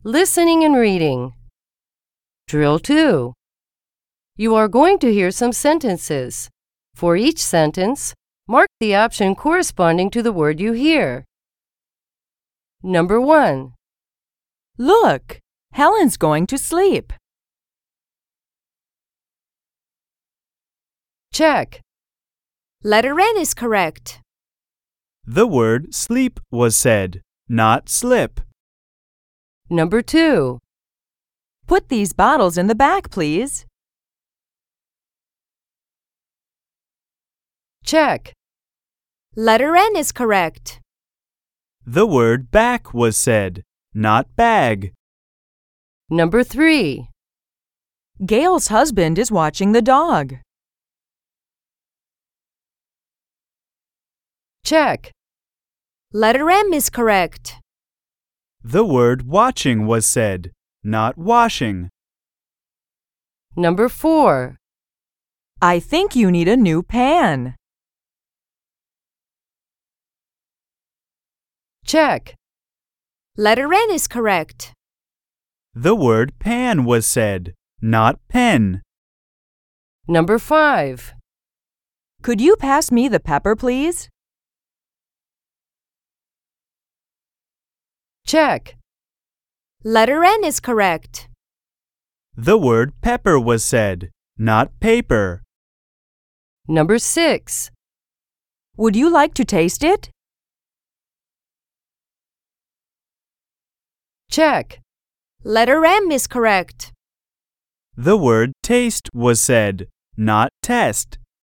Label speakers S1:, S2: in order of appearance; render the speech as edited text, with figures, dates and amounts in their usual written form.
S1: Listening and reading. Drill 2. You are going to hear some sentences. For each sentence, mark the option corresponding to the word you hear. Number 1.
S2: Look, Helen's going to sleep.
S1: Check.
S3: Letter N is correct.
S4: The word sleep was said, not slip.
S1: Number 2.
S2: Put these bottles in the back, please.
S1: Check.
S3: Letter N is correct.
S4: The word back was said, not bag.
S1: Number 3.
S2: Gail's husband is watching the dog.
S1: Check.
S3: Letter M is correct.
S4: The word watching was said, not washing.
S1: Number 4.
S2: I think you need a new pan.
S1: Check.
S3: Letter N is correct.
S4: The word pan was said, not pen.
S1: Number 5.
S2: Could you pass me the pepper, please?
S1: Check.
S3: Letter N is correct.
S4: The word pepper was said, not paper.
S1: Number 6.
S2: Would you like to taste it?
S1: Check.
S3: Letter M is correct.
S4: The word taste was said, not test.